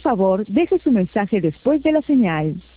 favor, deje su mensaje después de la señal.